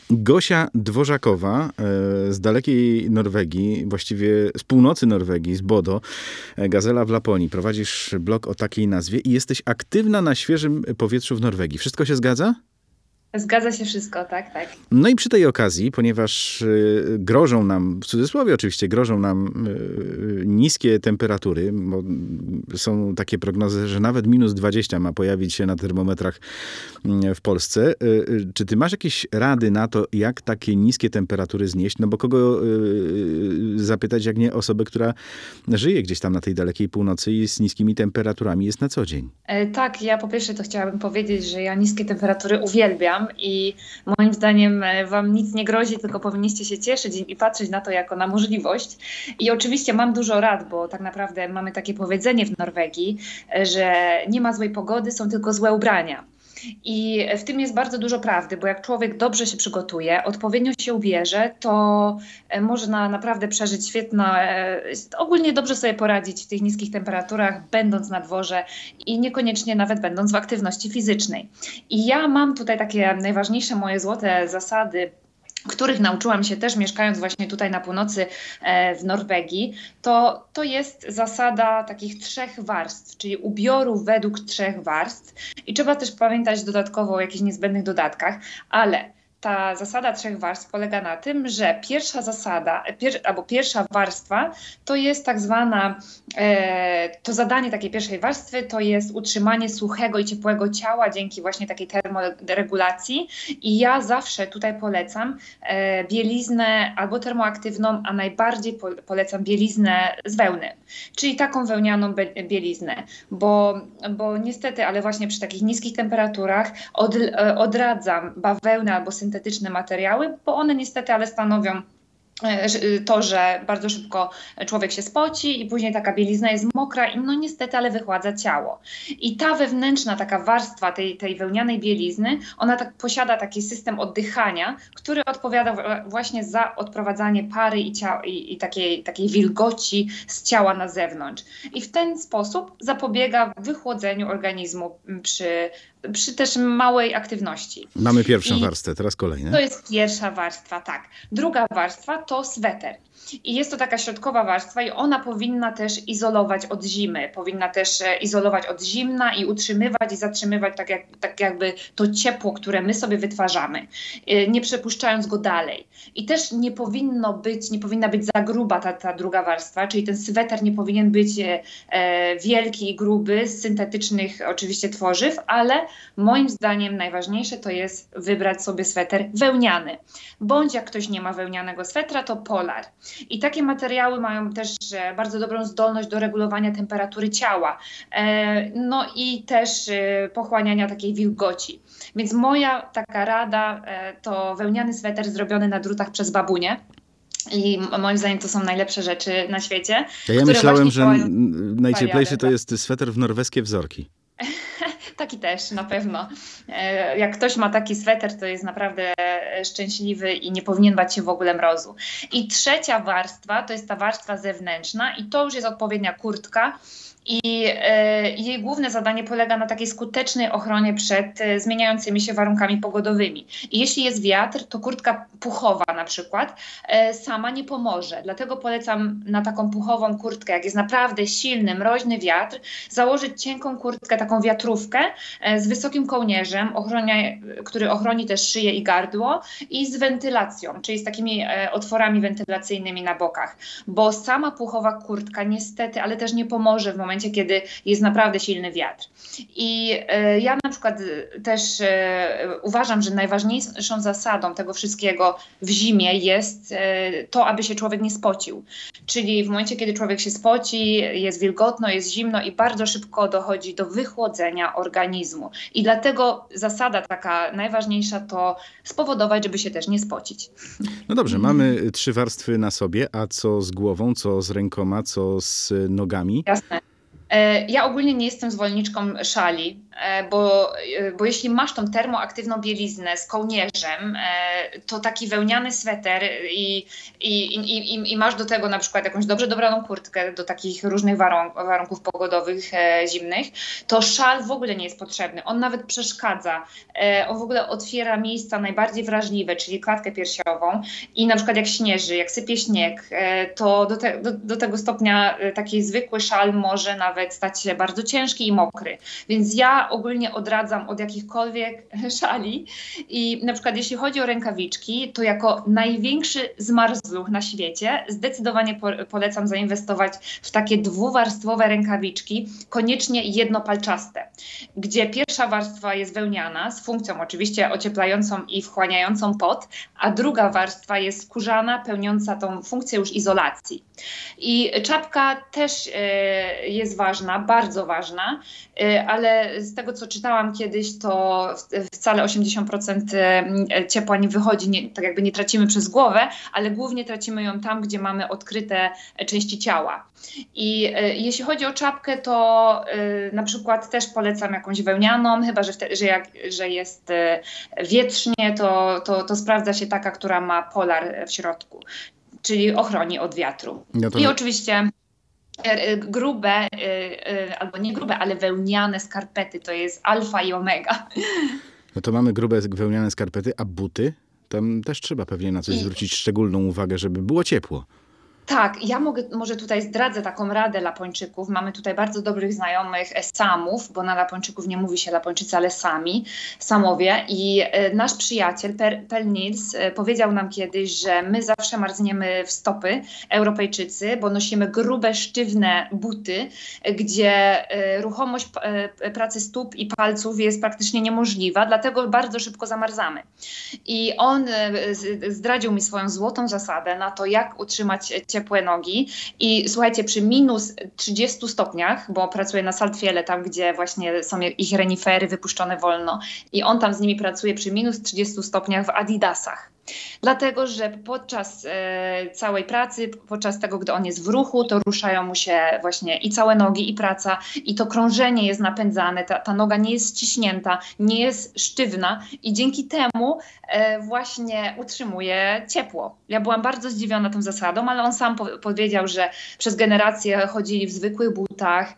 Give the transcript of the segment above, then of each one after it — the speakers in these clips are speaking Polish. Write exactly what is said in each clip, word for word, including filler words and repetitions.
Gosia Dworzakowa e, z dalekiej Norwegii, właściwie z północy Norwegii, z Bodo, e, Gazela w Laponii. Prowadzisz blog o takiej nazwie i jesteś aktywna na świeżym powietrzu w Norwegii. Wszystko się zgadza? Zgadza się wszystko, tak, tak. No i przy tej okazji, ponieważ y, grożą nam, w cudzysłowie oczywiście, grożą nam y, niskie temperatury, bo są takie prognozy, że nawet minus dwadzieścia ma pojawić się na termometrach y, w Polsce. Y, y, czy ty masz jakieś rady na to, jak takie niskie temperatury znieść? No bo kogo y, zapytać, jak nie osobę, która żyje gdzieś tam na tej dalekiej północy i z niskimi temperaturami jest na co dzień? E, tak, ja po pierwsze to chciałabym powiedzieć, że ja niskie temperatury uwielbiam i moim zdaniem wam nic nie grozi, tylko powinniście się cieszyć i patrzeć na to jako na możliwość. I oczywiście mam dużo rad, bo tak naprawdę mamy takie powiedzenie w Norwegii, że nie ma złej pogody, są tylko złe ubrania. I w tym jest bardzo dużo prawdy, bo jak człowiek dobrze się przygotuje, odpowiednio się ubierze, to można naprawdę przeżyć świetne, ogólnie dobrze sobie poradzić w tych niskich temperaturach, będąc na dworze i niekoniecznie nawet będąc w aktywności fizycznej. I ja mam tutaj takie najważniejsze moje złote zasady, których nauczyłam się też mieszkając właśnie tutaj na północy e, w Norwegii, to, to jest zasada takich trzech warstw, czyli ubioru według trzech warstw. I trzeba też pamiętać dodatkowo o jakichś niezbędnych dodatkach, ale ta zasada trzech warstw polega na tym, że pierwsza zasada, pier, albo pierwsza warstwa to jest tak zwana, e, to zadanie takiej pierwszej warstwy to jest utrzymanie suchego i ciepłego ciała dzięki właśnie takiej termoregulacji. I ja zawsze tutaj polecam e, bieliznę albo termoaktywną, a najbardziej po, polecam bieliznę z wełny, czyli taką wełnianą be, bieliznę, bo, bo niestety, ale właśnie przy takich niskich temperaturach od, e, odradzam bawełnę albo syntetyczne syntetyczne materiały, bo one niestety ale stanowią to, że bardzo szybko człowiek się spoci i później taka bielizna jest mokra i no niestety, ale wychładza ciało. I ta wewnętrzna taka warstwa tej, tej wełnianej bielizny, ona tak posiada taki system oddychania, który odpowiada właśnie za odprowadzanie pary i, cia- i, i takiej, takiej wilgoci z ciała na zewnątrz. I w ten sposób zapobiega wychłodzeniu organizmu przy, przy też małej aktywności. Mamy pierwszą I warstwę, teraz kolejna. To jest pierwsza warstwa, tak. Druga warstwa to sweter. I jest to taka środkowa warstwa i ona powinna też izolować od zimy. Powinna też izolować od zimna i utrzymywać i zatrzymywać tak, jak, tak jakby to ciepło, które my sobie wytwarzamy, nie przepuszczając go dalej. I też nie powinno być, nie powinna być za gruba ta, ta druga warstwa, czyli ten sweter nie powinien być e, wielki i gruby z syntetycznych oczywiście tworzyw, ale moim zdaniem najważniejsze to jest wybrać sobie sweter wełniany. Bądź jak ktoś nie ma wełnianego swetra, to polar. I takie materiały mają też e, bardzo dobrą zdolność do regulowania temperatury ciała, e, no i też e, pochłaniania takiej wilgoci. Więc moja taka rada e, to wełniany sweter zrobiony na drutach przez babunię. I moim zdaniem to są najlepsze rzeczy na świecie. Ja, ja myślałem, że najcieplejszy to jest sweter w norweskie wzorki. Taki też, na pewno. Jak ktoś ma taki sweter, to jest naprawdę szczęśliwy i nie powinien bać się w ogóle mrozu. I trzecia warstwa to jest ta warstwa zewnętrzna i to już jest odpowiednia kurtka. I e, jej główne zadanie polega na takiej skutecznej ochronie przed e, zmieniającymi się warunkami pogodowymi. I jeśli jest wiatr, to kurtka puchowa na przykład e, sama nie pomoże. Dlatego polecam na taką puchową kurtkę, jak jest naprawdę silny, mroźny wiatr, założyć cienką kurtkę, taką wiatrówkę e, z wysokim kołnierzem, ochronia, który ochroni też szyję i gardło i z wentylacją, czyli z takimi e, otworami wentylacyjnymi na bokach. Bo sama puchowa kurtka niestety, ale też nie pomoże w momencie, kiedy jest naprawdę silny wiatr. I e, ja na przykład też e, uważam, że najważniejszą zasadą tego wszystkiego w zimie jest e, to, aby się człowiek nie spocił. Czyli w momencie, kiedy człowiek się spoci, jest wilgotno, jest zimno i bardzo szybko dochodzi do wychłodzenia organizmu. I dlatego zasada taka najważniejsza to spowodować, żeby się też nie spocić. No dobrze, mamy trzy warstwy na sobie, a co z głową, co z rękoma, co z nogami? Jasne. Ja ogólnie nie jestem zwolenniczką szali, bo, bo jeśli masz tą termoaktywną bieliznę z kołnierzem, to taki wełniany sweter i, i, i, i masz do tego na przykład jakąś dobrze dobraną kurtkę do takich różnych warunk warunków pogodowych zimnych, to szal w ogóle nie jest potrzebny. On nawet przeszkadza. On w ogóle otwiera miejsca najbardziej wrażliwe, czyli klatkę piersiową i na przykład jak śnieży, jak sypie śnieg, to do, te, do, do tego stopnia taki zwykły szal może nawet stać się bardzo ciężki i mokry. Więc ja ogólnie odradzam od jakichkolwiek szali i na przykład jeśli chodzi o rękawiczki, to jako największy zmarzluch na świecie zdecydowanie po polecam zainwestować w takie dwuwarstwowe rękawiczki, koniecznie jednopalczaste, gdzie pierwsza warstwa jest wełniana z funkcją oczywiście ocieplającą i wchłaniającą pot, a druga warstwa jest skórzana, pełniąca tą funkcję już izolacji. I czapka też y, jest ważna, bardzo ważna, y, ale z tego co czytałam kiedyś, to wcale osiemdziesiąt procent ciepła nie wychodzi, nie, tak jakby nie tracimy przez głowę, ale głównie tracimy ją tam, gdzie mamy odkryte części ciała. I y, jeśli chodzi o czapkę, to y, na przykład też polecam jakąś wełnianą, chyba że, wte, że, jak, że jest y, wietrznie, to, to, to sprawdza się taka, która ma polar w środku, czyli ochroni od wiatru. No to... I oczywiście grube, albo nie grube, ale wełniane skarpety to jest alfa i omega. No to mamy grube wełniane skarpety, a buty? Tam też trzeba pewnie na coś I... zwrócić szczególną uwagę, żeby było ciepło. Tak, ja mogę, może tutaj zdradzę taką radę Lapończyków. Mamy tutaj bardzo dobrych znajomych Samów, bo na Lapończyków nie mówi się Lapończycy, ale Sami, Samowie. I e, nasz przyjaciel Per, Per Nils e, powiedział nam kiedyś, że my zawsze marzniemy w stopy, Europejczycy, bo nosimy grube, sztywne buty, e, gdzie e, ruchomość e, pracy stóp i palców jest praktycznie niemożliwa, dlatego bardzo szybko zamarzamy. I on e, zdradził mi swoją złotą zasadę na to, jak utrzymać ciepło ciepłe nogi i słuchajcie, przy minus trzydziestu stopniach, bo pracuje na Saltwiele, tam gdzie właśnie są ich renifery wypuszczone wolno i on tam z nimi pracuje przy minus trzydziestu stopniach w adidasach. Dlatego, że podczas e, całej pracy, podczas tego, gdy on jest w ruchu, to ruszają mu się właśnie i całe nogi, i praca, i to krążenie jest napędzane, ta, ta noga nie jest ściśnięta, nie jest sztywna i dzięki temu e, właśnie utrzymuje ciepło. Ja byłam bardzo zdziwiona tą zasadą, ale on sam po powiedział, że przez generacje chodzili w zwykłych butach.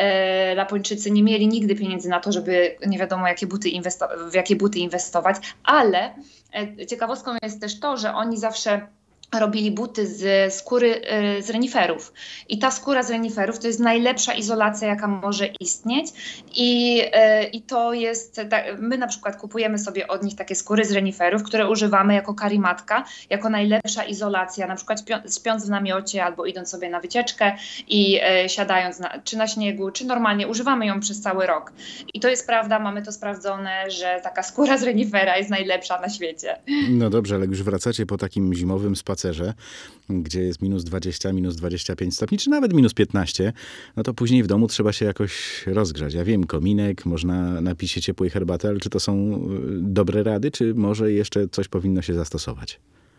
E, Lapończycy nie mieli nigdy pieniędzy na to, żeby nie wiadomo jakie buty w jakie buty inwestować, ale e, ciekawostką jest też to, że oni zawsze robili buty z skóry z reniferów. I ta skóra z reniferów to jest najlepsza izolacja, jaka może istnieć. I, i to jest, my na przykład kupujemy sobie od nich takie skóry z reniferów, które używamy jako karimatka, jako najlepsza izolacja, na przykład śpiąc w namiocie albo idąc sobie na wycieczkę i e, siadając na, czy na śniegu, czy normalnie, używamy ją przez cały rok. I to jest prawda, mamy to sprawdzone, że taka skóra z renifera jest najlepsza na świecie. No dobrze, ale już wracacie po takim zimowym spacerze, gdzie jest minus dwadzieścia, minus dwadzieścia pięć stopni, czy nawet minus piętnaście, no to później w domu trzeba się jakoś rozgrzać. Ja wiem, kominek, można napić się ciepłej herbaty, ale czy to są dobre rady, czy może jeszcze coś powinno się zastosować?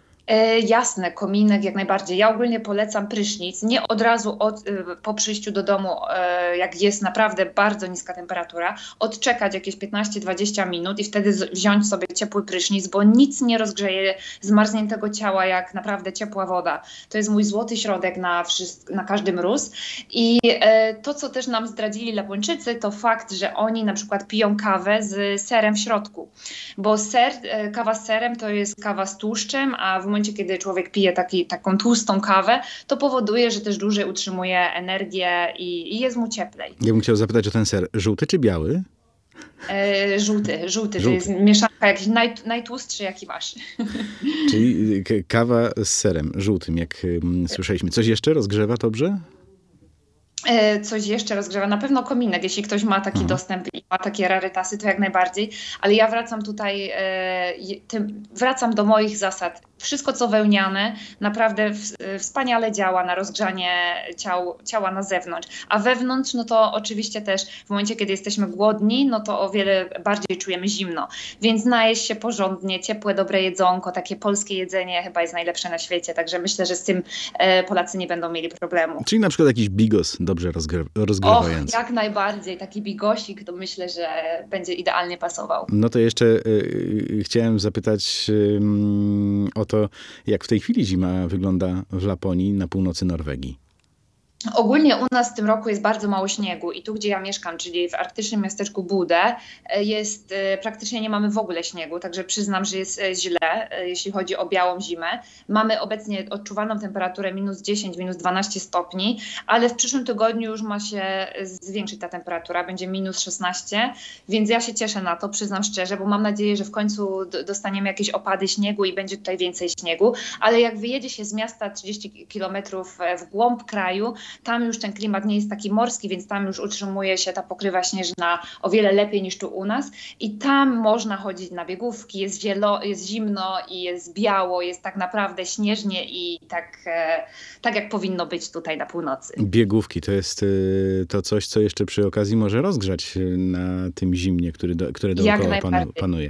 E, jasne, kominek jak najbardziej. Ja ogólnie polecam prysznic, nie od razu od, po przyjściu do domu, e, jak jest naprawdę bardzo niska temperatura, odczekać jakieś piętnaście dwadzieścia minut i wtedy wziąć sobie ciepły prysznic, bo nic nie rozgrzeje zmarzniętego ciała jak naprawdę ciepła woda. To jest mój złoty środek na, na każdy mróz. I e, to, co też nam zdradzili Lapończycy, to fakt, że oni na przykład piją kawę z serem w środku, bo ser, e, kawa z serem to jest kawa z tłuszczem, a w momencie, kiedy człowiek pije taki, taką tłustą kawę, to powoduje, że też dłużej utrzymuje energię i, i jest mu cieplej. Ja bym chciał zapytać o ten ser. Żółty czy biały? E, żółty, żółty. żółty. To jest mieszanka jakiś naj, najtłustszy, jaki masz. Czyli kawa z serem żółtym, jak um, słyszeliśmy. Coś jeszcze rozgrzewa dobrze? Coś jeszcze rozgrzewa. Na pewno kominek, jeśli ktoś ma taki Aha. dostęp i ma takie rarytasy, to jak najbardziej. Ale ja wracam tutaj, e, tym, wracam do moich zasad. Wszystko, co wełniane, naprawdę w, wspaniale działa na rozgrzanie ciał, ciała na zewnątrz. A wewnątrz, no to oczywiście też w momencie, kiedy jesteśmy głodni, no to o wiele bardziej czujemy zimno. Więc najeść się porządnie, ciepłe, dobre jedzonko, takie polskie jedzenie chyba jest najlepsze na świecie. Także myślę, że z tym e, Polacy nie będą mieli problemu. Czyli na przykład jakiś bigos dobrze rozgry- rozgrywający. Och, jak najbardziej. Taki bigosik to myślę, że będzie idealnie pasował. No to jeszcze y, chciałem zapytać y, o to, jak w tej chwili zima wygląda w Laponii na północy Norwegii. Ogólnie u nas w tym roku jest bardzo mało śniegu i tu, gdzie ja mieszkam, czyli w arktycznym miasteczku Budę, jest, praktycznie nie mamy w ogóle śniegu, także przyznam, że jest źle, jeśli chodzi o białą zimę. Mamy obecnie odczuwalną temperaturę minus dziesięć, minus dwanaście stopni, ale w przyszłym tygodniu już ma się zwiększyć ta temperatura, będzie minus szesnaście, więc ja się cieszę na to, przyznam szczerze, bo mam nadzieję, że w końcu dostaniemy jakieś opady śniegu i będzie tutaj więcej śniegu, ale jak wyjedzie się z miasta trzydzieści kilometrów w głąb kraju, tam już ten klimat nie jest taki morski, więc tam już utrzymuje się ta pokrywa śnieżna o wiele lepiej niż tu u nas. I tam można chodzić na biegówki, jest, zielo, jest zimno i jest biało, jest tak naprawdę śnieżnie i tak, e, tak jak powinno być tutaj na północy. Biegówki to jest y, to coś, co jeszcze przy okazji może rozgrzać na tym zimnie, który do, które dookoła panu, panuje.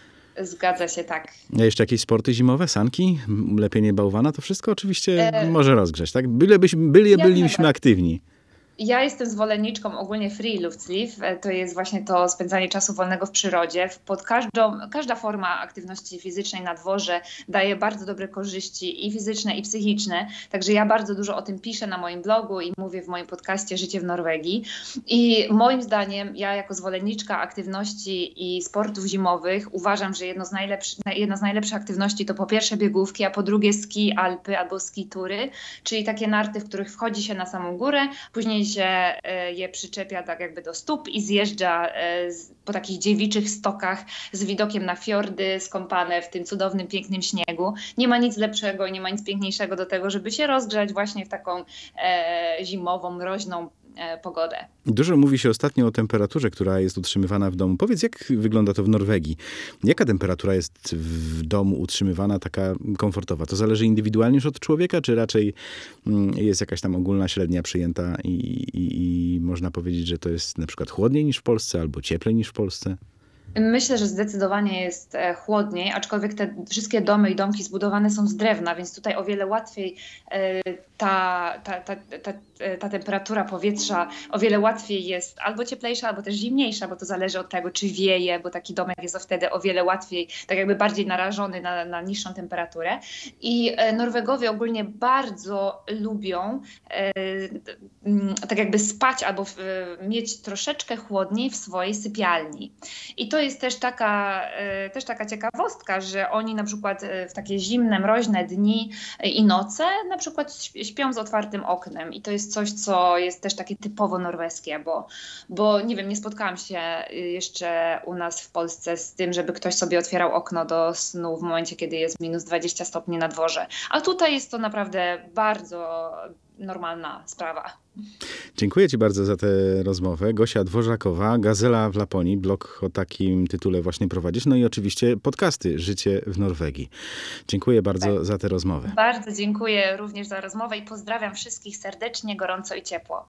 Zgadza się, tak. A jeszcze jakieś sporty zimowe, sanki, lepienie bałwana, to wszystko oczywiście e... może rozgrzać, tak? Bylebyśmy, byli, byliśmy aktywni. Ja jestem zwolenniczką ogólnie friluftsliv, to jest właśnie to spędzanie czasu wolnego w przyrodzie. Pod każdą, każda forma aktywności fizycznej na dworze daje bardzo dobre korzyści i fizyczne, i psychiczne. Także ja bardzo dużo o tym piszę na moim blogu i mówię w moim podcaście Życie w Norwegii. I moim zdaniem, ja jako zwolenniczka aktywności i sportów zimowych uważam, że jedno z najlepszych, jedna z najlepszych aktywności to po pierwsze biegówki, a po drugie ski alpy albo ski tury, czyli takie narty, w których wchodzi się na samą górę, później się je przyczepia tak jakby do stóp i zjeżdża po takich dziewiczych stokach z widokiem na fiordy skąpane w tym cudownym, pięknym śniegu. Nie ma nic lepszego i nie ma nic piękniejszego do tego, żeby się rozgrzać właśnie w taką e, zimową, mroźną e, pogodę. Dużo mówi się ostatnio o temperaturze, która jest utrzymywana w domu. Powiedz, jak wygląda to w Norwegii? Jaka temperatura jest w domu utrzymywana, taka komfortowa? To zależy indywidualnie już od człowieka, czy raczej jest jakaś tam ogólna średnia przyjęta i, i, i można powiedzieć, że to jest na przykład chłodniej niż w Polsce albo cieplej niż w Polsce? Myślę, że zdecydowanie jest chłodniej, aczkolwiek te wszystkie domy i domki zbudowane są z drewna, więc tutaj o wiele łatwiej ta, ta, ta, ta, ta temperatura powietrza o wiele łatwiej jest albo cieplejsza, albo też zimniejsza, bo to zależy od tego, czy wieje, bo taki domek jest wtedy o wiele łatwiej, tak jakby bardziej narażony na, na niższą temperaturę. I Norwegowie ogólnie bardzo lubią e, tak jakby spać albo w, mieć troszeczkę chłodniej w swojej sypialni. I to jest też taka, też taka ciekawostka, że oni na przykład w takie zimne, mroźne dni i noce na przykład śpią z otwartym oknem i to jest coś, co jest też takie typowo norweskie, bo, bo nie wiem, nie spotkałam się jeszcze u nas w Polsce z tym, żeby ktoś sobie otwierał okno do snu w momencie, kiedy jest minus dwadzieścia stopni na dworze. A tutaj jest to naprawdę bardzo normalna sprawa. Dziękuję Ci bardzo za tę rozmowę. Gosia Dworzakowa, Gazela w Laponii, blog o takim tytule właśnie prowadzisz. No i oczywiście podcasty Życie w Norwegii. Dziękuję bardzo tak. za tę rozmowę. Bardzo dziękuję również za rozmowę i pozdrawiam wszystkich serdecznie, gorąco i ciepło.